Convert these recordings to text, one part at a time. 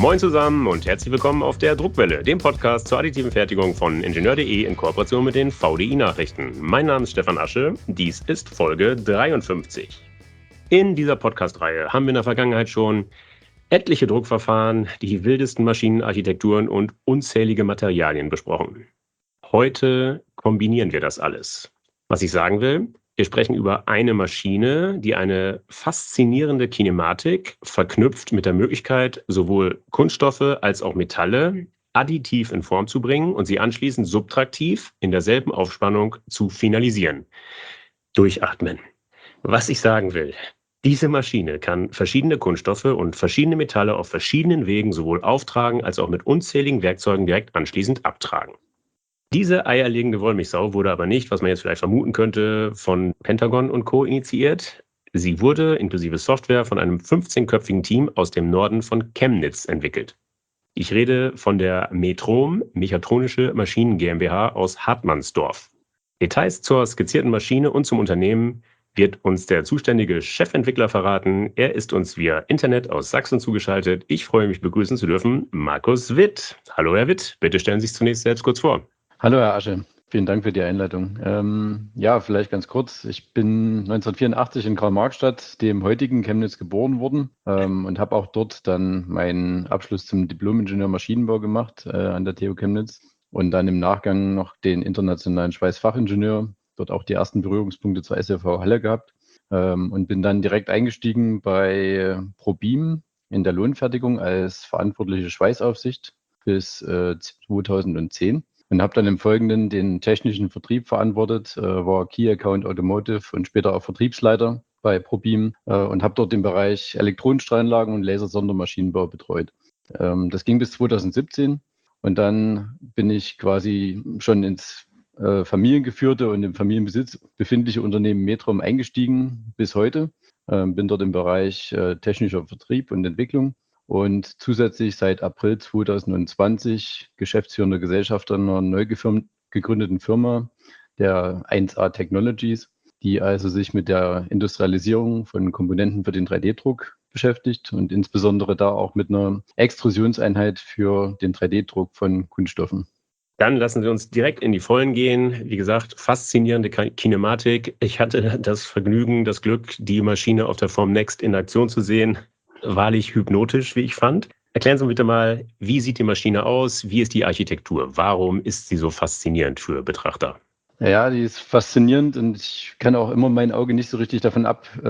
Moin zusammen und herzlich willkommen auf der Druckwelle, dem Podcast zur additiven Fertigung von Ingenieur.de in Kooperation mit den VDI-Nachrichten. Mein Name ist Stefan Asche, dies ist Folge 53. In dieser Podcast-Reihe haben wir in der Vergangenheit schon etliche Druckverfahren, die wildesten Maschinenarchitekturen und unzählige Materialien besprochen. Heute kombinieren wir das alles. Was ich sagen will, wir sprechen über eine Maschine, die eine faszinierende Kinematik verknüpft mit der Möglichkeit, sowohl Kunststoffe als auch Metalle additiv in Form zu bringen und sie anschließend subtraktiv in derselben Aufspannung zu finalisieren. Durchatmen. Was ich sagen will, diese Maschine kann verschiedene Kunststoffe und verschiedene Metalle auf verschiedenen Wegen sowohl auftragen als auch mit unzähligen Werkzeugen direkt anschließend abtragen. Diese eierlegende Wollmilchsau wurde aber nicht, was man jetzt vielleicht vermuten könnte, von Pentagon und Co. initiiert. Sie wurde inklusive Software von einem 15-köpfigen Team aus dem Norden von Chemnitz entwickelt. Ich rede von der Metrom Mechatronische Maschinen GmbH aus Hartmannsdorf. Details zur skizzierten Maschine und zum Unternehmen wird uns der zuständige Chefentwickler verraten. Er ist uns via Internet aus Sachsen zugeschaltet. Ich freue mich, begrüßen zu dürfen Markus Witt. Hallo Herr Witt, bitte stellen Sie sich zunächst selbst kurz vor. Hallo Herr Asche, vielen Dank für die Einleitung. Vielleicht ganz kurz. Ich bin 1984 in Karl-Marx-Stadt, dem heutigen Chemnitz, geboren worden und habe auch dort dann meinen Abschluss zum Diplom-Ingenieur Maschinenbau gemacht an der TU Chemnitz und dann im Nachgang noch den internationalen Schweißfachingenieur, dort auch die ersten Berührungspunkte zur SFV Halle gehabt und bin dann direkt eingestiegen bei ProBeam in der Lohnfertigung als verantwortliche Schweißaufsicht bis 2010. Und habe dann im Folgenden den technischen Vertrieb verantwortet, war Key Account Automotive und später auch Vertriebsleiter bei ProBeam und habe dort den Bereich Elektronenstrahlanlagen und Lasersondermaschinenbau betreut. Das ging bis 2017 und dann bin ich quasi schon ins familiengeführte und im Familienbesitz befindliche Unternehmen Metrom eingestiegen bis heute. Bin dort im Bereich technischer Vertrieb und Entwicklung. Und zusätzlich seit April 2020 geschäftsführender Gesellschafter einer neu gegründeten Firma, der 1A Technologies, die also sich mit der Industrialisierung von Komponenten für den 3D-Druck beschäftigt und insbesondere da auch mit einer Extrusionseinheit für den 3D-Druck von Kunststoffen. Dann lassen Sie uns direkt in die Vollen gehen. Wie gesagt, faszinierende Kinematik. Ich hatte das Vergnügen, das Glück, die Maschine auf der Form Next in Aktion zu sehen. Wahrlich hypnotisch, wie ich fand. Erklären Sie bitte mal, wie sieht die Maschine aus? Wie ist die Architektur? Warum ist sie so faszinierend für Betrachter? Ja, die ist faszinierend und ich kann auch immer mein Auge nicht so richtig davon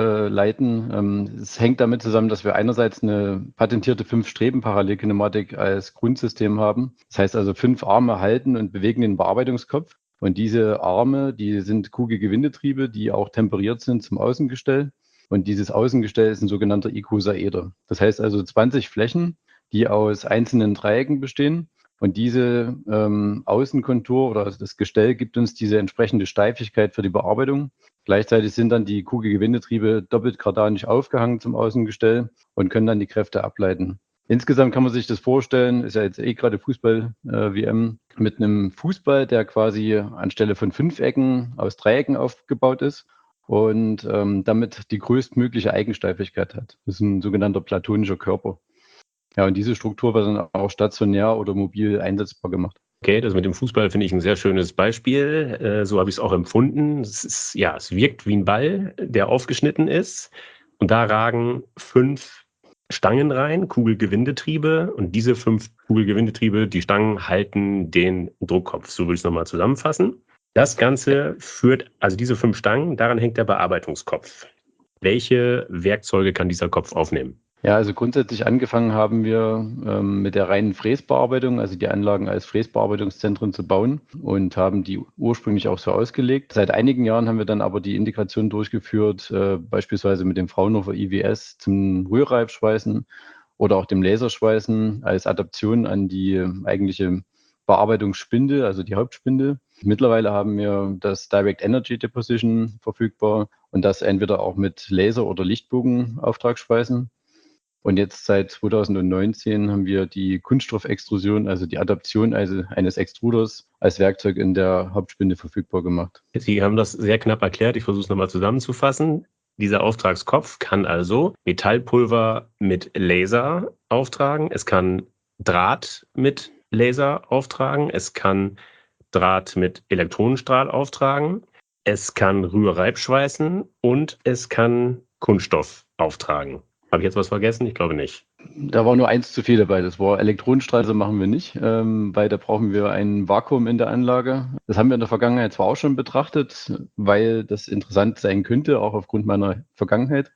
ableiten. Es hängt damit zusammen, dass wir einerseits eine patentierte 5-Streben-Parallelkinematik als Grundsystem haben. Das heißt also 5 Arme halten und bewegen den Bearbeitungskopf. Und diese Arme, die sind Kugelgewindetriebe, die auch temperiert sind zum Außengestell. Und dieses Außengestell ist ein sogenannter Icosaeder. Das heißt also 20 Flächen, die aus einzelnen Dreiecken bestehen. Und diese Außenkontur oder das Gestell gibt uns diese entsprechende Steifigkeit für die Bearbeitung. Gleichzeitig sind dann die Kugelgewindetriebe doppelt kardanisch aufgehangen zum Außengestell und können dann die Kräfte ableiten. Insgesamt kann man sich das vorstellen, ist ja jetzt gerade Fußball-WM, mit einem Fußball, der quasi anstelle von 5 Ecken aus Dreiecken aufgebaut ist und damit die größtmögliche Eigensteifigkeit hat. Das ist ein sogenannter platonischer Körper. Ja, und diese Struktur wird dann auch stationär oder mobil einsetzbar gemacht. Okay, das mit dem Fußball finde ich ein sehr schönes Beispiel. So habe ich es auch empfunden. Es wirkt wie ein Ball, der aufgeschnitten ist. Und da ragen 5 Stangen rein, Kugelgewindetriebe. Und diese 5 Kugelgewindetriebe, die Stangen halten den Druckkopf. So würde ich es nochmal zusammenfassen. Das Ganze führt, also diese 5 Stangen, daran hängt der Bearbeitungskopf. Welche Werkzeuge kann dieser Kopf aufnehmen? Ja, also grundsätzlich angefangen haben wir mit der reinen Fräsbearbeitung, also die Anlagen als Fräsbearbeitungszentren zu bauen und haben die ursprünglich auch so ausgelegt. Seit einigen Jahren haben wir dann aber die Integration durchgeführt, beispielsweise mit dem Fraunhofer IWS zum Rührreifschweißen oder auch dem Laserschweißen als Adaption an die eigentliche Bearbeitungsspindel, also die Hauptspindel. Mittlerweile haben wir das Direct Energy Deposition verfügbar und das entweder auch mit Laser- oder Lichtbogenauftragsschweißen. Und jetzt seit 2019 haben wir die Kunststoffextrusion, also die Adaption eines Extruders als Werkzeug in der Hauptspinde verfügbar gemacht. Sie haben das sehr knapp erklärt. Ich versuche es nochmal zusammenzufassen. Dieser Auftragskopf kann also Metallpulver mit Laser auftragen, es kann Draht mit Laser auftragen, es kann Draht mit Elektronenstrahl auftragen, es kann Rührreibschweißen und es kann Kunststoff auftragen. Habe ich jetzt was vergessen? Ich glaube nicht. Da war nur eins zu viel dabei. Das war Elektronenstrahl, das machen wir nicht, weil da brauchen wir ein Vakuum in der Anlage. Das haben wir in der Vergangenheit zwar auch schon betrachtet, weil das interessant sein könnte, auch aufgrund meiner Vergangenheit.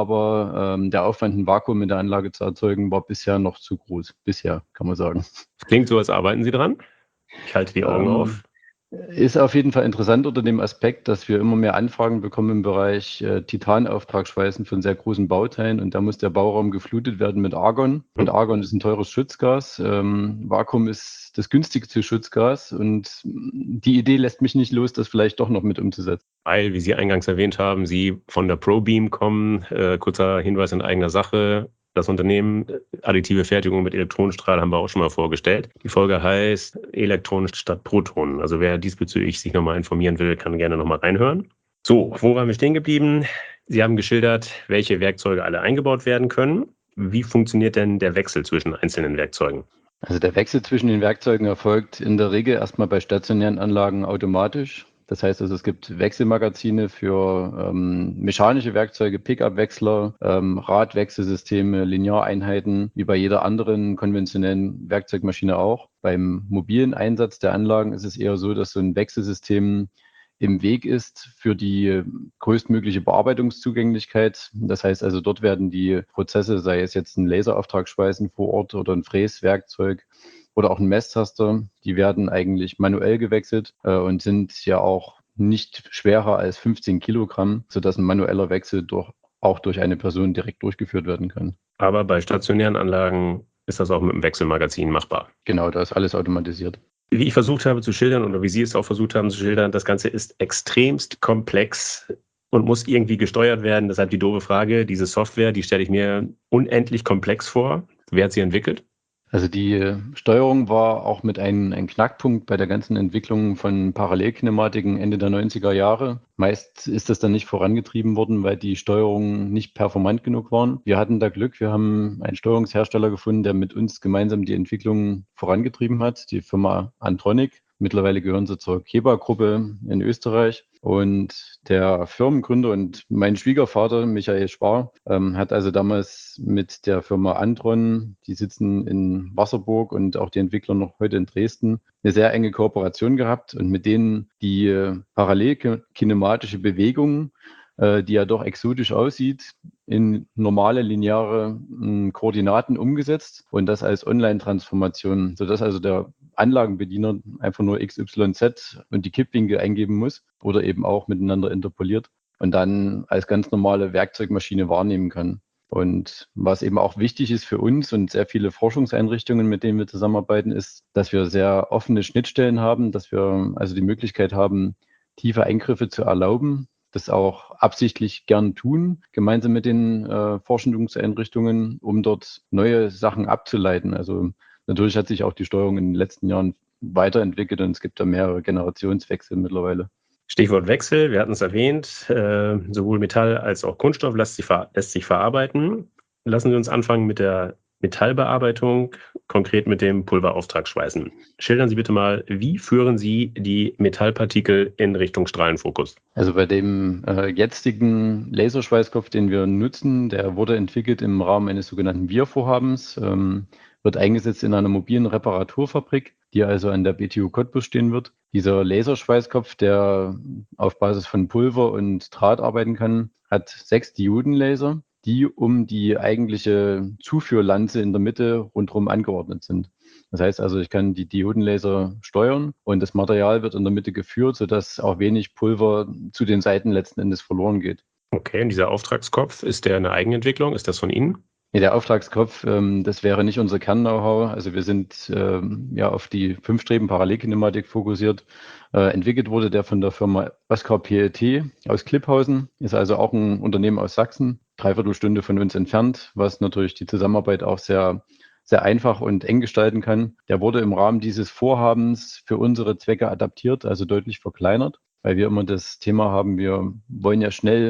Aber der Aufwand, ein Vakuum in der Anlage zu erzeugen, war bisher noch zu groß. Bisher, kann man sagen. Es klingt so, als arbeiten Sie dran. Ich halte die Augen auf. Ist auf jeden Fall interessant unter dem Aspekt, dass wir immer mehr Anfragen bekommen im Bereich Titanauftragsschweißen von sehr großen Bauteilen, und da muss der Bauraum geflutet werden mit Argon. Und Argon ist ein teures Schutzgas. Vakuum ist das günstigste Schutzgas, und die Idee lässt mich nicht los, das vielleicht doch noch mit umzusetzen. Weil, wie Sie eingangs erwähnt haben, Sie von der ProBeam kommen. Kurzer Hinweis in eigener Sache. Das Unternehmen additive Fertigung mit Elektronenstrahl haben wir auch schon mal vorgestellt. Die Folge heißt Elektronen statt Protonen. Also wer diesbezüglich sich nochmal informieren will, kann gerne nochmal reinhören. So, wo waren wir stehen geblieben? Sie haben geschildert, welche Werkzeuge alle eingebaut werden können. Wie funktioniert denn der Wechsel zwischen einzelnen Werkzeugen? Also der Wechsel zwischen den Werkzeugen erfolgt in der Regel erstmal bei stationären Anlagen automatisch. Das heißt also, es gibt Wechselmagazine für mechanische Werkzeuge, Pickup-Wechsler, Radwechselsysteme, Lineareinheiten, wie bei jeder anderen konventionellen Werkzeugmaschine auch. Beim mobilen Einsatz der Anlagen ist es eher so, dass so ein Wechselsystem im Weg ist für die größtmögliche Bearbeitungszugänglichkeit. Das heißt also, dort werden die Prozesse, sei es jetzt ein Laserauftragsschweißen vor Ort oder ein Fräswerkzeug oder auch ein Messtaster, die werden eigentlich manuell gewechselt und sind ja auch nicht schwerer als 15 Kilogramm, sodass ein manueller Wechsel auch durch eine Person direkt durchgeführt werden kann. Aber bei stationären Anlagen ist das auch mit dem Wechselmagazin machbar. Genau, da ist alles automatisiert. Wie ich versucht habe zu schildern oder wie Sie es auch versucht haben zu schildern, das Ganze ist extremst komplex und muss irgendwie gesteuert werden. Deshalb die doofe Frage, diese Software, die stelle ich mir unendlich komplex vor. Wer hat sie entwickelt? Also die Steuerung war auch mit ein Knackpunkt bei der ganzen Entwicklung von Parallelkinematiken Ende der 90er Jahre. Meist ist das dann nicht vorangetrieben worden, weil die Steuerungen nicht performant genug waren. Wir hatten da Glück, wir haben einen Steuerungshersteller gefunden, der mit uns gemeinsam die Entwicklung vorangetrieben hat, die Firma Antronic. Mittlerweile gehören sie zur Keba-Gruppe in Österreich. Und der Firmengründer und mein Schwiegervater, Michael Spar, hat also damals mit der Firma Antron, die sitzen in Wasserburg und auch die Entwickler noch heute in Dresden, eine sehr enge Kooperation gehabt und mit denen die parallelkinematische Bewegung, die ja doch exotisch aussieht, in normale lineare Koordinaten umgesetzt und das als Online-Transformation, sodass also der Anlagenbediener einfach nur XYZ und die Kippwinkel eingeben muss oder eben auch miteinander interpoliert und dann als ganz normale Werkzeugmaschine wahrnehmen kann. Und was eben auch wichtig ist für uns und sehr viele Forschungseinrichtungen, mit denen wir zusammenarbeiten, ist, dass wir sehr offene Schnittstellen haben, dass wir also die Möglichkeit haben, tiefe Eingriffe zu erlauben, das auch absichtlich gern tun, gemeinsam mit den Forschungseinrichtungen, um dort neue Sachen abzuleiten. Also natürlich hat sich auch die Steuerung in den letzten Jahren weiterentwickelt und es gibt da mehrere Generationswechsel mittlerweile. Stichwort Wechsel, wir hatten es erwähnt, sowohl Metall als auch Kunststoff lässt sich verarbeiten. Lassen Sie uns anfangen mit der Metallbearbeitung, konkret mit dem Pulverauftragsschweißen. Schildern Sie bitte mal, wie führen Sie die Metallpartikel in Richtung Strahlenfokus? Also bei dem jetzigen Laserschweißkopf, den wir nutzen, der wurde entwickelt im Rahmen eines sogenannten Wir-Vorhabens, wird eingesetzt in einer mobilen Reparaturfabrik, die also an der BTU Cottbus stehen wird. Dieser Laserschweißkopf, der auf Basis von Pulver und Draht arbeiten kann, hat 6 Diodenlaser, die um die eigentliche Zuführlanze in der Mitte rundherum angeordnet sind. Das heißt also, ich kann die Diodenlaser steuern und das Material wird in der Mitte geführt, sodass auch wenig Pulver zu den Seiten letzten Endes verloren geht. Okay, und dieser Auftragskopf, ist der eine Eigenentwicklung? Ist das von Ihnen? Nee, der Auftragskopf, das wäre nicht unser Kern-Know-how. Also wir sind ja auf die 5 Streben Parallelkinematik fokussiert. Entwickelt wurde der von der Firma Oskar PLT aus Klipphausen, ist also auch ein Unternehmen aus Sachsen, 3/4 Stunde von uns entfernt, was natürlich die Zusammenarbeit auch sehr, sehr einfach und eng gestalten kann. Der wurde im Rahmen dieses Vorhabens für unsere Zwecke adaptiert, also deutlich verkleinert, weil wir immer das Thema haben, wir wollen ja schnell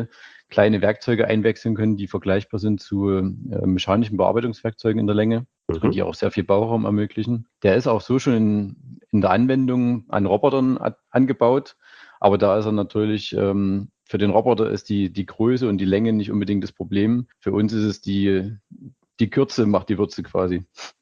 kleine Werkzeuge einwechseln können, die vergleichbar sind zu mechanischen Bearbeitungswerkzeugen in der Länge und die auch sehr viel Bauraum ermöglichen. Der ist auch so schon in der Anwendung an Robotern angebaut, aber da ist er natürlich, für den Roboter ist die Größe und die Länge nicht unbedingt das Problem. Für uns ist es die Kürze macht die Würze quasi.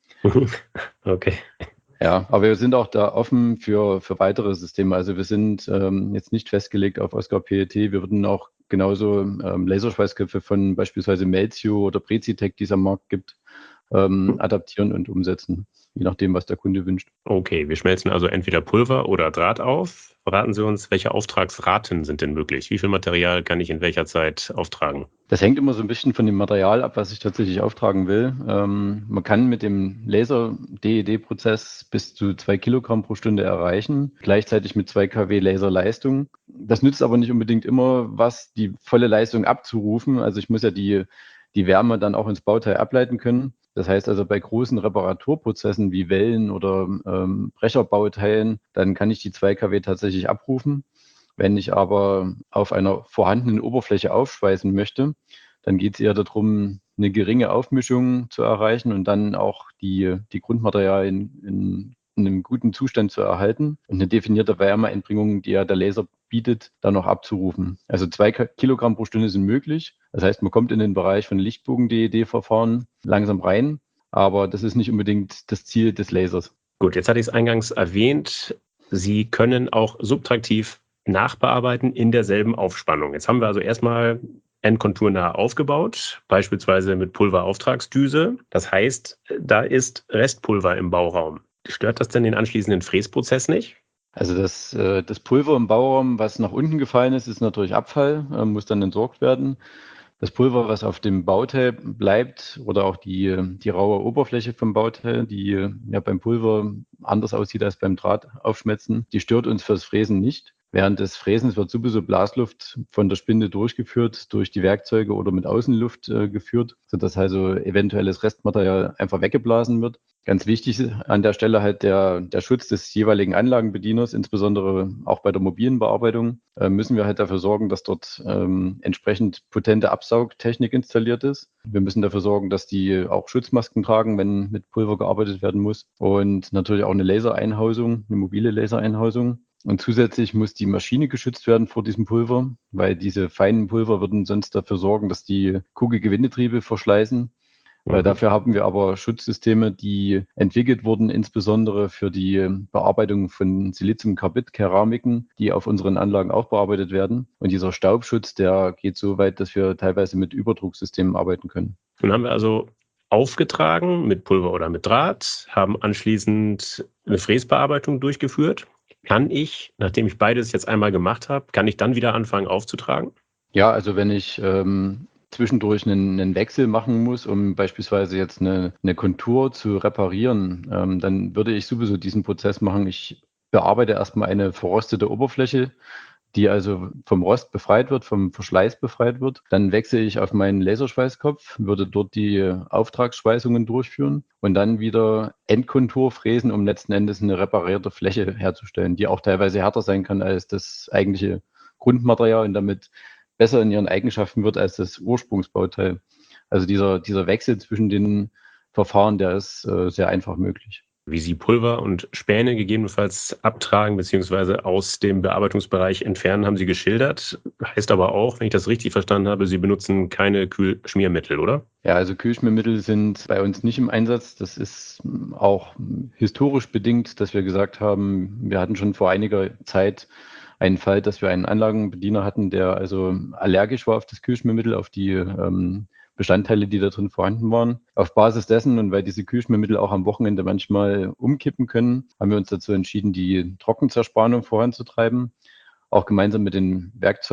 Okay. Ja, aber wir sind auch da offen für weitere Systeme. Also wir sind jetzt nicht festgelegt auf Oscar PET. Wir würden auch genauso Laserschweißköpfe von beispielsweise Melzio oder Precitec, die es am Markt gibt, adaptieren und umsetzen, je nachdem, was der Kunde wünscht. Okay, wir schmelzen also entweder Pulver oder Draht auf. Verraten Sie uns, welche Auftragsraten sind denn möglich? Wie viel Material kann ich in welcher Zeit auftragen? Das hängt immer so ein bisschen von dem Material ab, was ich tatsächlich auftragen will. Man kann mit dem Laser-DED-Prozess bis zu 2 Kilogramm pro Stunde erreichen, gleichzeitig mit 2 kW Laserleistung. Das nützt aber nicht unbedingt immer was, die volle Leistung abzurufen. Also ich muss ja die Wärme dann auch ins Bauteil ableiten können. Das heißt also bei großen Reparaturprozessen wie Wellen oder Brecherbauteilen, dann kann ich die 2 kW tatsächlich abrufen. Wenn ich aber auf einer vorhandenen Oberfläche aufschweißen möchte, dann geht es eher darum, eine geringe Aufmischung zu erreichen und dann auch die Grundmaterialien in einem guten Zustand zu erhalten und eine definierte Wärmeentbringung, die ja der Laser bietet, dann noch abzurufen. Also 2 Kilogramm pro Stunde sind möglich. Das heißt, man kommt in den Bereich von Lichtbogen-DED-Verfahren langsam rein, aber das ist nicht unbedingt das Ziel des Lasers. Gut, jetzt hatte ich es eingangs erwähnt. Sie können auch subtraktiv nachbearbeiten in derselben Aufspannung. Jetzt haben wir also erstmal endkonturnah aufgebaut, beispielsweise mit Pulverauftragsdüse. Das heißt, da ist Restpulver im Bauraum. Stört das denn den anschließenden Fräsprozess nicht? Also das Pulver im Bauraum, was nach unten gefallen ist natürlich Abfall, muss dann entsorgt werden. Das Pulver, was auf dem Bauteil bleibt oder auch die raue Oberfläche vom Bauteil, die ja beim Pulver anders aussieht als beim Draht-Aufschmelzen, die stört uns fürs Fräsen nicht. Während des Fräsens wird sowieso Blasluft von der Spinde durchgeführt, durch die Werkzeuge oder mit Außenluft geführt, sodass also eventuelles Restmaterial einfach weggeblasen wird. Ganz wichtig ist an der Stelle halt der Schutz des jeweiligen Anlagenbedieners, insbesondere auch bei der mobilen Bearbeitung, müssen wir halt dafür sorgen, dass dort entsprechend potente Absaugtechnik installiert ist. Wir müssen dafür sorgen, dass die auch Schutzmasken tragen, wenn mit Pulver gearbeitet werden muss. Und natürlich auch eine Lasereinhausung, eine mobile Lasereinhausung. Und zusätzlich muss die Maschine geschützt werden vor diesem Pulver, weil diese feinen Pulver würden sonst dafür sorgen, dass die Kugelgewindetriebe verschleißen. Dafür haben wir aber Schutzsysteme, die entwickelt wurden, insbesondere für die Bearbeitung von Siliziumkarbid-Keramiken, die auf unseren Anlagen auch bearbeitet werden. Und dieser Staubschutz, der geht so weit, dass wir teilweise mit Überdrucksystemen arbeiten können. Nun haben wir also aufgetragen mit Pulver oder mit Draht, haben anschließend eine Fräsbearbeitung durchgeführt. Kann ich, nachdem ich beides jetzt einmal gemacht habe, kann ich dann wieder anfangen aufzutragen? Ja, also wenn ich zwischendurch einen Wechsel machen muss, um beispielsweise jetzt eine Kontur zu reparieren, dann würde ich sowieso diesen Prozess machen. Ich bearbeite erstmal eine verrostete Oberfläche, die also vom Rost befreit wird, vom Verschleiß befreit wird. Dann wechsle ich auf meinen Laserschweißkopf, würde dort die Auftragsschweißungen durchführen und dann wieder Endkontur fräsen, um letzten Endes eine reparierte Fläche herzustellen, die auch teilweise härter sein kann als das eigentliche Grundmaterial und damit besser in ihren Eigenschaften wird als das Ursprungsbauteil. Also dieser Wechsel zwischen den Verfahren, der ist sehr einfach möglich. Wie Sie Pulver und Späne gegebenenfalls abtragen bzw. aus dem Bearbeitungsbereich entfernen, haben Sie geschildert. Heißt aber auch, wenn ich das richtig verstanden habe, Sie benutzen keine Kühlschmiermittel, oder? Ja, also Kühlschmiermittel sind bei uns nicht im Einsatz. Das ist auch historisch bedingt, dass wir gesagt haben, wir hatten schon vor einiger Zeit einen Fall, dass wir einen Anlagenbediener hatten, der also allergisch war auf das Kühlschmiermittel, auf die Bestandteile, die da drin vorhanden waren. Auf Basis dessen und weil diese Kühlschmiermittel auch am Wochenende manchmal umkippen können, haben wir uns dazu entschieden, die Trockenzerspannung voranzutreiben. Auch gemeinsam mit den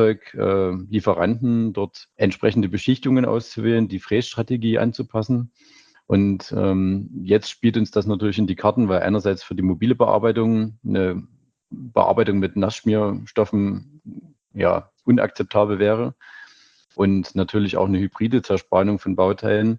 Werkzeuglieferanten dort entsprechende Beschichtungen auszuwählen, die Frässtrategie anzupassen. Und jetzt spielt uns das natürlich in die Karten, weil einerseits für die mobile Bearbeitung eine Bearbeitung mit Nassschmierstoffen ja unakzeptabel wäre und natürlich auch eine hybride Zerspannung von Bauteilen.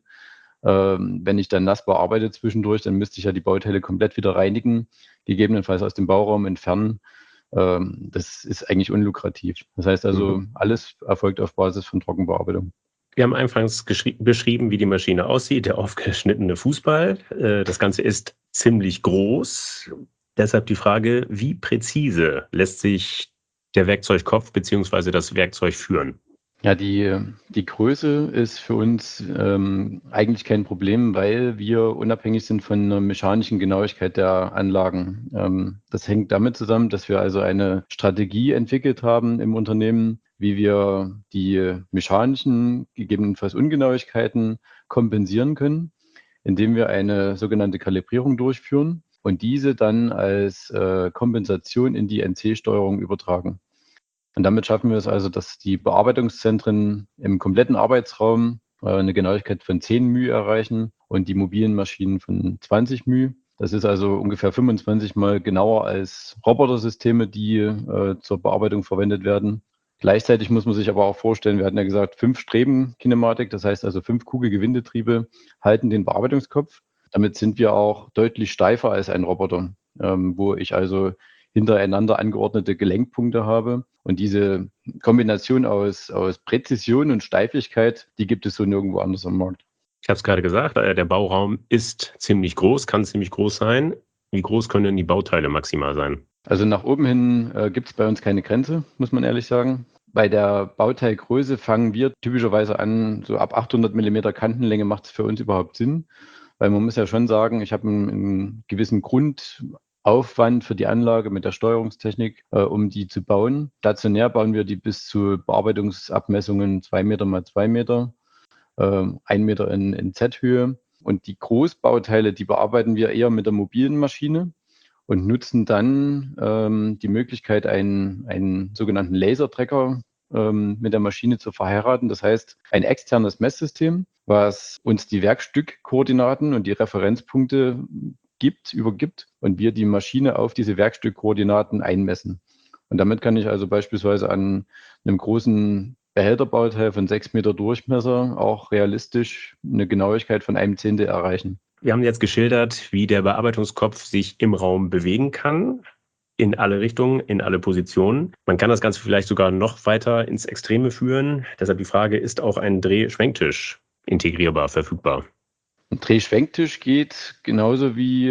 Wenn ich dann nass bearbeite zwischendurch, dann müsste ich ja die Bauteile komplett wieder reinigen, gegebenenfalls aus dem Bauraum entfernen. Das ist eigentlich unlukrativ. Das heißt also, alles erfolgt auf Basis von Trockenbearbeitung. Wir haben anfangs beschrieben, wie die Maschine aussieht, der aufgeschnittene Fußball. Das Ganze ist ziemlich groß. Deshalb die Frage, wie präzise lässt sich der Werkzeugkopf bzw. das Werkzeug führen? Ja, die Größe ist für uns eigentlich kein Problem, weil wir unabhängig sind von der mechanischen Genauigkeit der Anlagen. Das hängt damit zusammen, dass wir also eine Strategie entwickelt haben im Unternehmen, wie wir die mechanischen, gegebenenfalls Ungenauigkeiten kompensieren können, indem wir eine sogenannte Kalibrierung durchführen und diese dann als Kompensation in die NC-Steuerung übertragen. Und damit schaffen wir es also, dass die Bearbeitungszentren im kompletten Arbeitsraum eine Genauigkeit von 10 μ erreichen und die mobilen Maschinen von 20 μ. Das ist also ungefähr 25 Mal genauer als Robotersysteme, die zur Bearbeitung verwendet werden. Gleichzeitig muss man sich aber auch vorstellen, wir hatten ja gesagt, 5 Streben-Kinematik, das heißt also 5 Kugelgewindetriebe halten den Bearbeitungskopf. Damit sind wir auch deutlich steifer als ein Roboter, wo ich also hintereinander angeordnete Gelenkpunkte habe. Und diese Kombination aus Präzision und Steifigkeit, die gibt es so nirgendwo anders am Markt. Ich habe es gerade gesagt, der Bauraum ist ziemlich groß, kann ziemlich groß sein. Wie groß können denn die Bauteile maximal sein? Also nach oben hin gibt es bei uns keine Grenze, muss man ehrlich sagen. Bei der Bauteilgröße fangen wir typischerweise an, so ab 800 mm Kantenlänge macht es für uns überhaupt Sinn. Weil man muss ja schon sagen, ich habe einen gewissen Grundaufwand für die Anlage mit der Steuerungstechnik, um die zu bauen. Stationär bauen wir die bis zu Bearbeitungsabmessungen 2 Meter mal 2 Meter, 1 Meter in Z-Höhe. Und die Großbauteile, die bearbeiten wir eher mit der mobilen Maschine und nutzen dann die Möglichkeit, einen sogenannten Lasertracker mit der Maschine zu verheiraten. Das heißt, ein externes Messsystem, was uns die Werkstückkoordinaten und die Referenzpunkte übergibt und wir die Maschine auf diese Werkstückkoordinaten einmessen. Und damit kann ich also beispielsweise an einem großen Behälterbauteil von 6 Meter Durchmesser auch realistisch eine Genauigkeit von 1/10 erreichen. Wir haben jetzt geschildert, wie der Bearbeitungskopf sich im Raum bewegen kann, in alle Richtungen, in alle Positionen. Man kann das Ganze vielleicht sogar noch weiter ins Extreme führen. Deshalb die Frage, ist auch ein Drehschwenktisch integrierbar, verfügbar? Ein Drehschwenktisch geht genauso wie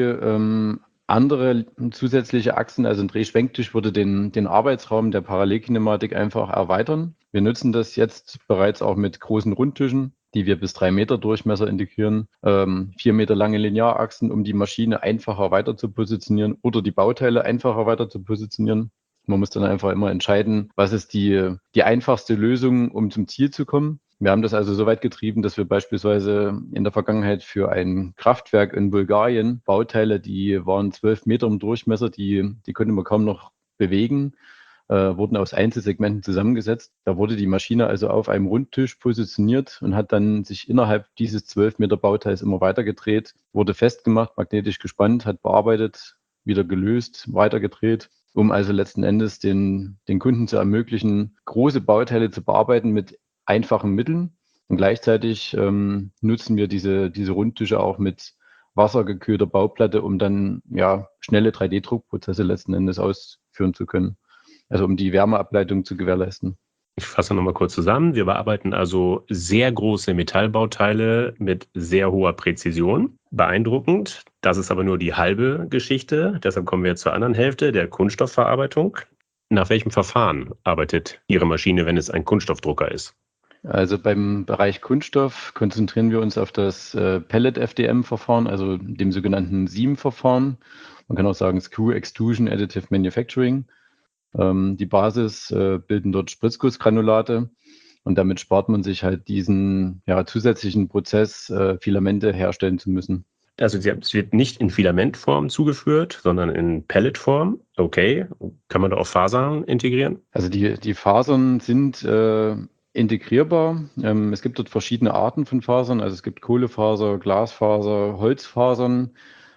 andere zusätzliche Achsen. Also ein Drehschwenktisch würde den Arbeitsraum der Parallelkinematik einfach erweitern. Wir nutzen das jetzt bereits auch mit großen Rundtischen, die wir bis 3 Meter Durchmesser integrieren, 4 Meter lange Linearachsen, um die Maschine einfacher weiter zu positionieren oder die Bauteile einfacher weiter zu positionieren. Man muss dann einfach immer entscheiden, was ist die einfachste Lösung, um zum Ziel zu kommen. Wir haben das also so weit getrieben, dass wir beispielsweise in der Vergangenheit für ein Kraftwerk in Bulgarien Bauteile, die waren 12 Meter im Durchmesser, die konnte man kaum noch bewegen, wurden aus Einzelsegmenten zusammengesetzt. Da wurde die Maschine also auf einem Rundtisch positioniert und hat dann sich innerhalb dieses 12 Meter Bauteils immer weiter gedreht, wurde festgemacht, magnetisch gespannt, hat bearbeitet, wieder gelöst, weitergedreht, um also letzten Endes den Kunden zu ermöglichen, große Bauteile zu bearbeiten mit einfachen Mitteln. Und gleichzeitig nutzen wir diese Rundtische auch mit wassergekühlter Bauplatte, um dann schnelle 3D-Druckprozesse letzten Endes ausführen zu können. Also um die Wärmeableitung zu gewährleisten. Ich fasse nochmal kurz zusammen. Wir bearbeiten also sehr große Metallbauteile mit sehr hoher Präzision. Beeindruckend. Das ist aber nur die halbe Geschichte. Deshalb kommen wir jetzt zur anderen Hälfte, der Kunststoffverarbeitung. Nach welchem Verfahren arbeitet Ihre Maschine, wenn es ein Kunststoffdrucker ist? Also beim Bereich Kunststoff konzentrieren wir uns auf das Pellet-FDM-Verfahren, also dem sogenannten SEAM-Verfahren. Man kann auch sagen Screw Extrusion Additive Manufacturing. Die Basis bilden dort Spritzgussgranulate und damit spart man sich halt diesen zusätzlichen Prozess, Filamente herstellen zu müssen. Also es wird nicht in Filamentform zugeführt, sondern in Pelletform. Okay, kann man da auch Fasern integrieren? Also die Fasern sind integrierbar. Es gibt dort verschiedene Arten von Fasern. Also es gibt Kohlefaser, Glasfaser, Holzfasern.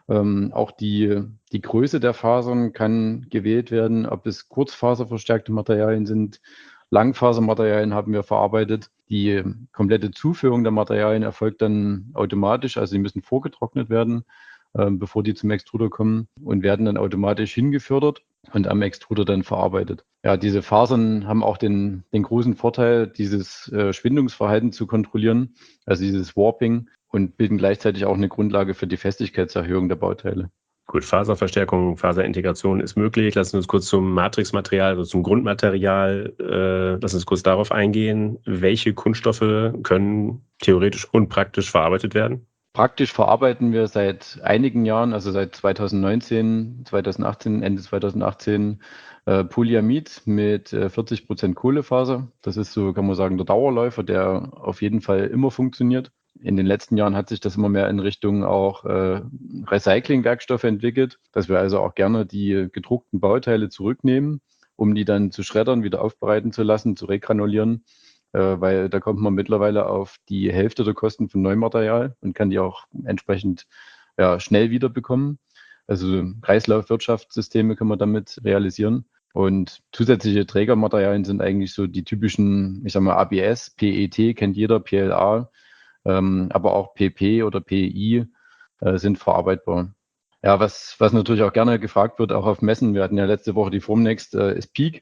Auch die Größe der Fasern kann gewählt werden, ob es kurzfaserverstärkte Materialien sind. Langfasermaterialien haben wir verarbeitet. Die komplette Zuführung der Materialien erfolgt dann automatisch. Also sie müssen vorgetrocknet werden, bevor die zum Extruder kommen und werden dann automatisch hingefördert. und am Extruder dann verarbeitet. Ja, diese Fasern haben auch den großen Vorteil, dieses Schwindungsverhalten zu kontrollieren, also dieses Warping, und bilden gleichzeitig auch eine Grundlage für die Festigkeitserhöhung der Bauteile. Gut, Faserverstärkung, Faserintegration ist möglich. Lass uns kurz zum Matrixmaterial, also zum Grundmaterial, lass uns kurz darauf eingehen. Welche Kunststoffe können theoretisch und praktisch verarbeitet werden? Praktisch verarbeiten wir seit einigen Jahren, also seit 2019, 2018, Ende 2018, Polyamid mit 40% Kohlefaser. Das ist so, kann man sagen, der Dauerläufer, der auf jeden Fall immer funktioniert. In den letzten Jahren hat sich das immer mehr in Richtung auch Recyclingwerkstoffe entwickelt, dass wir also auch gerne die gedruckten Bauteile zurücknehmen, um die dann zu schreddern, wieder aufbereiten zu lassen, zu regranulieren, weil da kommt man mittlerweile auf die Hälfte der Kosten von Neumaterial und kann die auch entsprechend schnell wiederbekommen. Also Kreislaufwirtschaftssysteme können wir damit realisieren. Und zusätzliche Trägermaterialien sind eigentlich so die typischen, ich sag mal, ABS, PET kennt jeder, PLA, aber auch PP oder PI sind verarbeitbar. Ja, was natürlich auch gerne gefragt wird, auch auf Messen, wir hatten ja letzte Woche die Formnext, ist PEEK.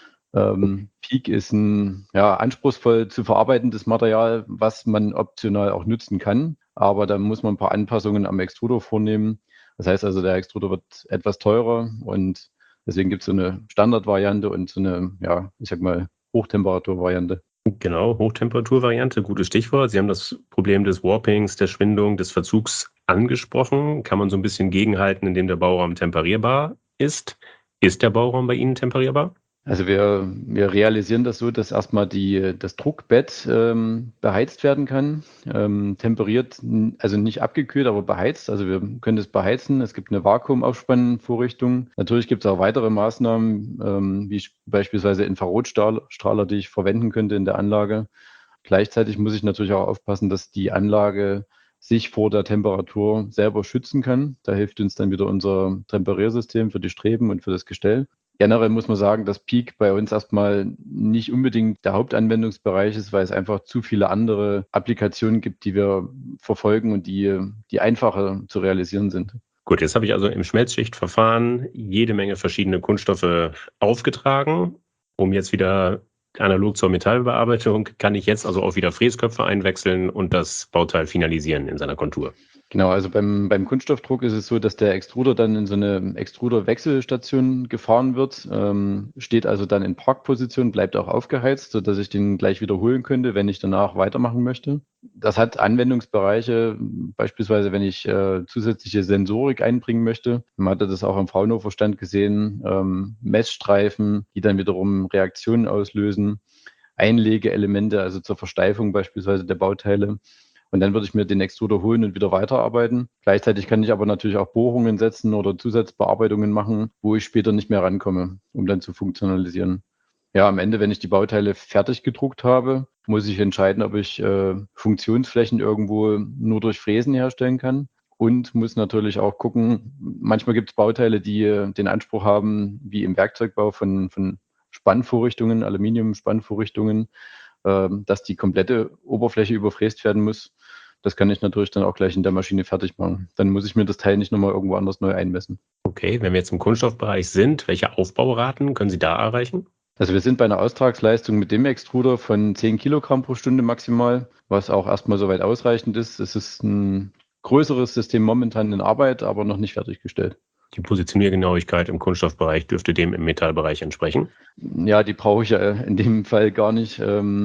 PEEK ist ein anspruchsvoll zu verarbeitendes Material, was man optional auch nutzen kann. Aber da muss man ein paar Anpassungen am Extruder vornehmen. Das heißt also, der Extruder wird etwas teurer und deswegen gibt es so eine Standardvariante und so eine, ich sag mal, Hochtemperaturvariante. Genau, Hochtemperaturvariante, gutes Stichwort. Sie haben das Problem des Warpings, der Schwindung, des Verzugs angesprochen. Kann man so ein bisschen gegenhalten, indem der Bauraum temperierbar ist? Ist der Bauraum bei Ihnen temperierbar? Also wir realisieren das so, dass erstmal das Druckbett beheizt werden kann, temperiert, also nicht abgekühlt, aber beheizt. Also wir können das beheizen. Es gibt eine Vakuumaufspannvorrichtung. Natürlich gibt es auch weitere Maßnahmen, wie beispielsweise Infrarotstrahler, die ich verwenden könnte in der Anlage. Gleichzeitig muss ich natürlich auch aufpassen, dass die Anlage sich vor der Temperatur selber schützen kann. Da hilft uns dann wieder unser Temperiersystem für die Streben und für das Gestell. Generell muss man sagen, dass PEEK bei uns erstmal nicht unbedingt der Hauptanwendungsbereich ist, weil es einfach zu viele andere Applikationen gibt, die wir verfolgen und die einfacher zu realisieren sind. Gut, jetzt habe ich also im Schmelzschichtverfahren jede Menge verschiedene Kunststoffe aufgetragen. Um jetzt wieder analog zur Metallbearbeitung, kann ich jetzt also auch wieder Fräsköpfe einwechseln und das Bauteil finalisieren in seiner Kontur. Genau, also beim Kunststoffdruck ist es so, dass der Extruder dann in so eine Extruderwechselstation gefahren wird, steht also dann in Parkposition, bleibt auch aufgeheizt, sodass ich den gleich wiederholen könnte, wenn ich danach weitermachen möchte. Das hat Anwendungsbereiche, beispielsweise wenn ich zusätzliche Sensorik einbringen möchte. Man hatte das auch am Fraunhofer-Stand gesehen, Messstreifen, die dann wiederum Reaktionen auslösen, Einlegeelemente, also zur Versteifung beispielsweise der Bauteile. Und dann würde ich mir den Extruder holen und wieder weiterarbeiten. Gleichzeitig kann ich aber natürlich auch Bohrungen setzen oder Zusatzbearbeitungen machen, wo ich später nicht mehr rankomme, um dann zu funktionalisieren. Ja, am Ende, wenn ich die Bauteile fertig gedruckt habe, muss ich entscheiden, ob ich Funktionsflächen irgendwo nur durch Fräsen herstellen kann. Und muss natürlich auch gucken, manchmal gibt es Bauteile, die den Anspruch haben, wie im Werkzeugbau von Spannvorrichtungen, Aluminium-Spannvorrichtungen, dass die komplette Oberfläche überfräst werden muss. Das kann ich natürlich dann auch gleich in der Maschine fertig machen. Dann muss ich mir das Teil nicht nochmal irgendwo anders neu einmessen. Okay, wenn wir jetzt im Kunststoffbereich sind, welche Aufbauraten können Sie da erreichen? Also wir sind bei einer Austragsleistung mit dem Extruder von 10 Kilogramm pro Stunde maximal, was auch erstmal soweit ausreichend ist. Es ist ein größeres System momentan in Arbeit, aber noch nicht fertiggestellt. Die Positioniergenauigkeit im Kunststoffbereich dürfte dem im Metallbereich entsprechen. Ja, die brauche ich ja in dem Fall gar nicht.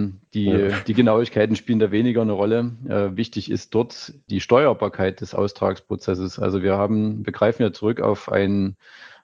Ja. Die Genauigkeiten spielen da weniger eine Rolle. Wichtig ist dort die Steuerbarkeit des Austragsprozesses. Also wir greifen ja zurück auf ein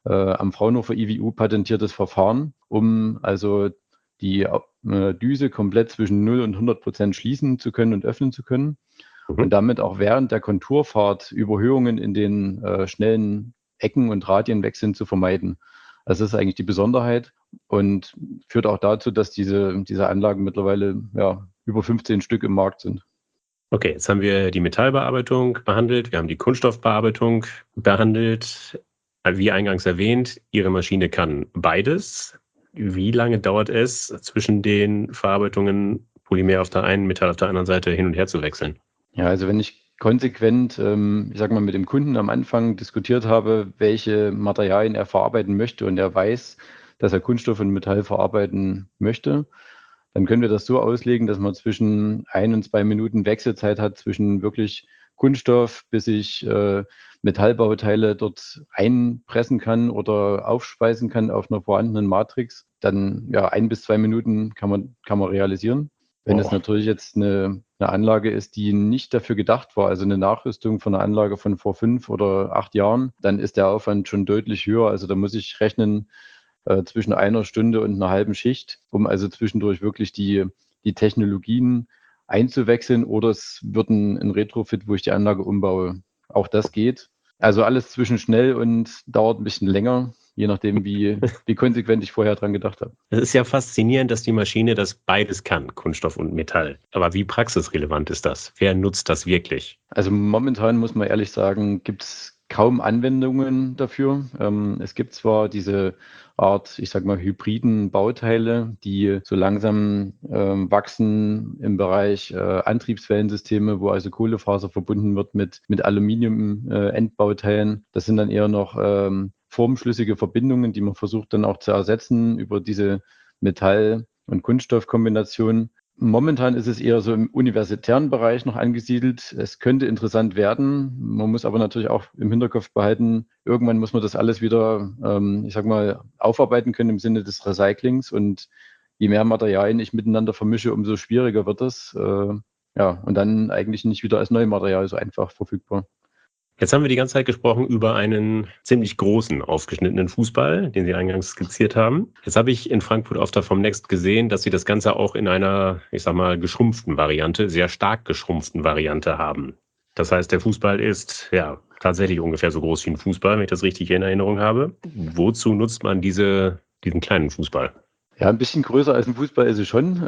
am Fraunhofer IWU patentiertes Verfahren, um also die Düse komplett zwischen 0 und 100% schließen zu können und öffnen zu können und Mhm. damit auch während der Konturfahrt Überhöhungen in den schnellen Ecken und Radienwechseln zu vermeiden. Also das ist eigentlich die Besonderheit und führt auch dazu, dass diese Anlagen mittlerweile über 15 Stück im Markt sind. Okay, jetzt haben wir die Metallbearbeitung behandelt, wir haben die Kunststoffbearbeitung behandelt. Wie eingangs erwähnt, Ihre Maschine kann beides. Wie lange dauert es zwischen den Verarbeitungen, Polymer auf der einen, Metall auf der anderen Seite hin und her zu wechseln? Ja, also wenn ich konsequent, ich sage mal, mit dem Kunden am Anfang diskutiert habe, welche Materialien er verarbeiten möchte und er weiß, dass er Kunststoff und Metall verarbeiten möchte, dann können wir das so auslegen, dass man zwischen 1 und 2 Minuten Wechselzeit hat zwischen wirklich Kunststoff, bis ich Metallbauteile dort einpressen kann oder aufspeisen kann auf einer vorhandenen Matrix. Dann ja, 1 bis 2 Minuten kann man realisieren. Wenn es Boah. natürlich jetzt eine Anlage ist, die nicht dafür gedacht war, also eine Nachrüstung von einer Anlage von vor 5 oder 8 Jahren, dann ist der Aufwand schon deutlich höher. Also da muss ich rechnen zwischen einer Stunde und einer halben Schicht, um also zwischendurch wirklich die Technologien einzuwechseln, oder es wird ein Retrofit, wo ich die Anlage umbaue. Auch das geht. Also alles zwischen schnell und dauert ein bisschen länger, je nachdem, wie konsequent ich vorher dran gedacht habe. Es ist ja faszinierend, dass die Maschine das beides kann, Kunststoff und Metall. Aber wie praxisrelevant ist das? Wer nutzt das wirklich? Also momentan muss man ehrlich sagen, gibt es kaum Anwendungen dafür. Es gibt zwar diese Art, ich sage mal, hybriden Bauteile, die so langsam wachsen im Bereich Antriebswellensysteme, wo also Kohlefaser verbunden wird mit Aluminium-Endbauteilen. Das sind dann eher noch formschlüssige Verbindungen, die man versucht dann auch zu ersetzen über diese Metall- und Kunststoffkombination. Momentan ist es eher so im universitären Bereich noch angesiedelt. Es könnte interessant werden. Man muss aber natürlich auch im Hinterkopf behalten, irgendwann muss man das alles wieder, ich sag mal, aufarbeiten können im Sinne des Recyclings. Und je mehr Materialien ich miteinander vermische, umso schwieriger wird es. Ja, und dann eigentlich nicht wieder als Neumaterial so einfach verfügbar. Jetzt haben wir die ganze Zeit gesprochen über einen ziemlich großen, aufgeschnittenen Fußball, den Sie eingangs skizziert haben. Jetzt habe ich in Frankfurt auf der Vom Next gesehen, dass Sie das Ganze auch in einer, ich sag mal, geschrumpften Variante, sehr stark geschrumpften Variante haben. Das heißt, der Fußball ist ja tatsächlich ungefähr so groß wie ein Fußball, wenn ich das richtig in Erinnerung habe. Wozu nutzt man diesen kleinen Fußball? Ja, ein bisschen größer als ein Fußball ist es schon,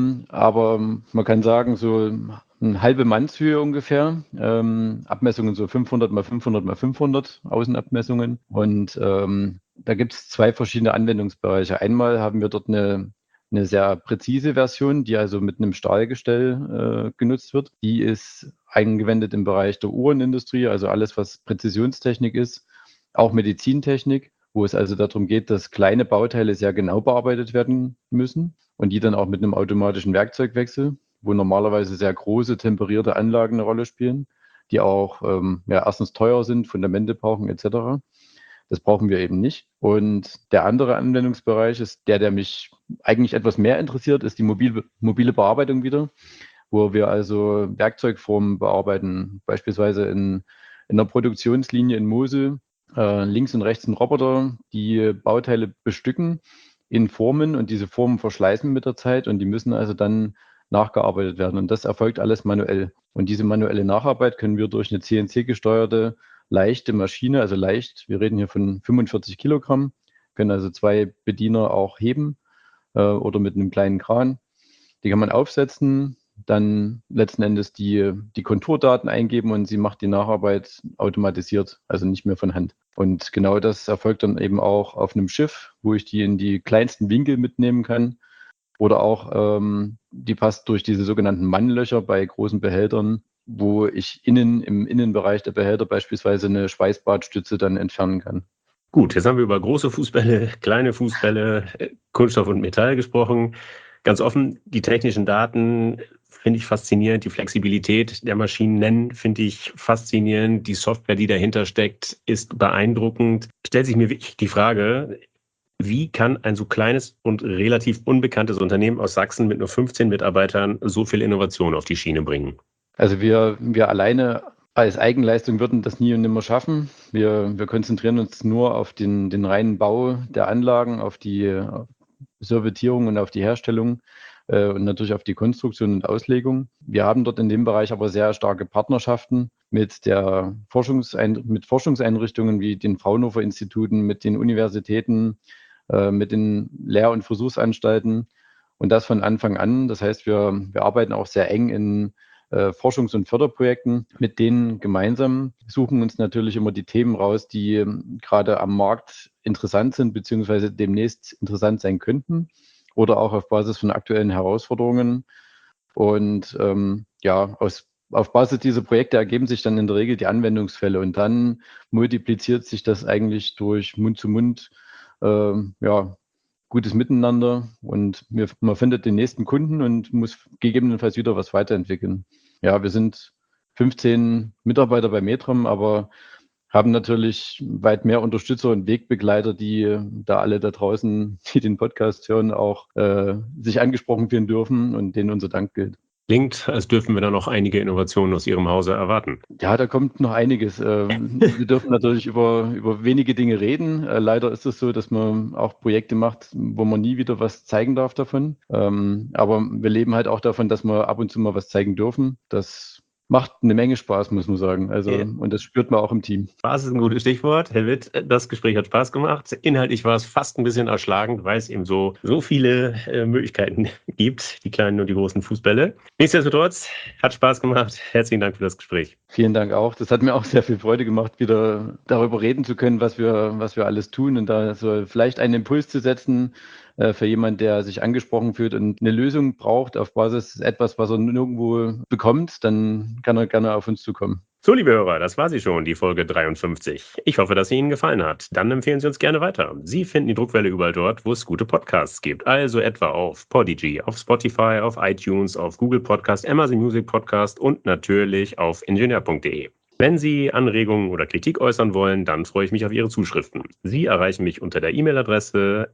aber man kann sagen, so eine halbe Mannshöhe ungefähr. Abmessungen so 500 mal 500 mal 500 Außenabmessungen. Und da gibt es zwei verschiedene Anwendungsbereiche. Einmal haben wir dort eine sehr präzise Version, die also mit einem Stahlgestell genutzt wird. Die ist eingewendet im Bereich der Uhrenindustrie, also alles, was Präzisionstechnik ist, auch Medizintechnik, wo es also darum geht, dass kleine Bauteile sehr genau bearbeitet werden müssen und die dann auch mit einem automatischen Werkzeugwechsel, wo normalerweise sehr große temperierte Anlagen eine Rolle spielen, die auch ja, erstens teuer sind, Fundamente brauchen etc. Das brauchen wir eben nicht. Und der andere Anwendungsbereich ist der mich eigentlich etwas mehr interessiert, ist die mobile Bearbeitung wieder, wo wir also Werkzeugformen bearbeiten, beispielsweise in der Produktionslinie in Mosel, links und rechts ein Roboter, die Bauteile bestücken in Formen, und diese Formen verschleißen mit der Zeit und die müssen also dann nachgearbeitet werden. Und das erfolgt alles manuell. Und diese manuelle Nacharbeit können wir durch eine CNC-gesteuerte leichte Maschine, also leicht, wir reden hier von 45 Kilogramm, können also 2 Bediener auch heben oder mit einem kleinen Kran. Die kann man aufsetzen, dann letzten Endes die Konturdaten eingeben und sie macht die Nacharbeit automatisiert, also nicht mehr von Hand. Und genau das erfolgt dann eben auch auf einem Schiff, wo ich die in die kleinsten Winkel mitnehmen kann. Oder auch, die passt durch diese sogenannten Mannlöcher bei großen Behältern, wo ich im Innenbereich der Behälter beispielsweise eine Schweißbadstütze dann entfernen kann. Gut, jetzt haben wir über große Fußbälle, kleine Fußbälle, Kunststoff und Metall gesprochen. Ganz offen, die technischen Daten finde ich faszinierend. Die Flexibilität der Maschinen finde ich faszinierend. Die Software, die dahinter steckt, ist beeindruckend. Stellt sich mir wirklich die Frage, wie kann ein so kleines und relativ unbekanntes Unternehmen aus Sachsen mit nur 15 Mitarbeitern so viel Innovation auf die Schiene bringen? Also wir alleine als Eigenleistung würden das nie und nimmer schaffen. Wir konzentrieren uns nur auf den reinen Bau der Anlagen, auf die Servitierung und auf die Herstellung und natürlich auf die Konstruktion und Auslegung. Wir haben dort in dem Bereich aber sehr starke Partnerschaften mit Forschungseinrichtungen wie den Fraunhofer-Instituten, mit den Universitäten, mit den Lehr- und Versuchsanstalten, und das von Anfang an. Das heißt, wir arbeiten auch sehr eng in Forschungs- und Förderprojekten mit denen gemeinsam, suchen uns natürlich immer die Themen raus, die gerade am Markt interessant sind, beziehungsweise demnächst interessant sein könnten oder auch auf Basis von aktuellen Herausforderungen. Und ja, aus auf Basis dieser Projekte ergeben sich dann in der Regel die Anwendungsfälle und dann multipliziert sich das eigentlich durch Mund zu Mund, gutes Miteinander und man findet den nächsten Kunden und muss gegebenenfalls wieder was weiterentwickeln. Ja, wir sind 15 Mitarbeiter bei Metrum, aber haben natürlich weit mehr Unterstützer und Wegbegleiter, die da alle da draußen, die den Podcast hören, auch sich angesprochen fühlen dürfen und denen unser Dank gilt. Klingt, als dürfen wir da noch einige Innovationen aus Ihrem Hause erwarten. Ja, da kommt noch einiges. Wir dürfen natürlich über wenige Dinge reden. Leider ist es so, dass man auch Projekte macht, wo man nie wieder was zeigen darf davon. Aber wir leben halt auch davon, dass wir ab und zu mal was zeigen dürfen. Das macht eine Menge Spaß, muss man sagen. Und das spürt man auch im Team. Spaß ist ein gutes Stichwort. Herr Witt, das Gespräch hat Spaß gemacht. Inhaltlich war es fast ein bisschen erschlagend, weil es eben so viele Möglichkeiten gibt, die kleinen und die großen Fußbälle. Nichtsdestotrotz, hat Spaß gemacht. Herzlichen Dank für das Gespräch. Vielen Dank auch. Das hat mir auch sehr viel Freude gemacht, wieder darüber reden zu können, was wir alles tun und da so vielleicht einen Impuls zu setzen für jemanden, der sich angesprochen fühlt und eine Lösung braucht auf Basis etwas, was er nirgendwo bekommt, dann kann er gerne auf uns zukommen. So, liebe Hörer, das war sie schon, die Folge 53. Ich hoffe, dass sie Ihnen gefallen hat. Dann empfehlen Sie uns gerne weiter. Sie finden die Druckwelle überall dort, wo es gute Podcasts gibt. Also etwa auf Podigy, auf Spotify, auf iTunes, auf Google Podcast, Amazon Music Podcast und natürlich auf ingenieur.de. Wenn Sie Anregungen oder Kritik äußern wollen, dann freue ich mich auf Ihre Zuschriften. Sie erreichen mich unter der E-Mail-Adresse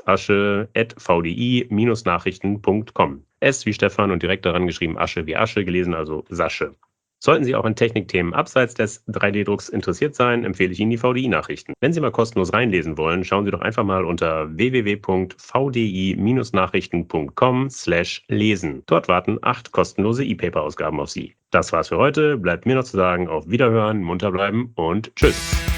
sasche@vdi-nachrichten.com. S wie Stefan und direkt daran geschrieben Asche wie Asche, gelesen also Sasche. Sollten Sie auch an Technikthemen abseits des 3D-Drucks interessiert sein, empfehle ich Ihnen die VDI-Nachrichten. Wenn Sie mal kostenlos reinlesen wollen, schauen Sie doch einfach mal unter www.vdi-nachrichten.com/lesen. Dort warten 8 kostenlose E-Paper-Ausgaben auf Sie. Das war's für heute. Bleibt mir noch zu sagen, auf Wiederhören, munter bleiben und tschüss.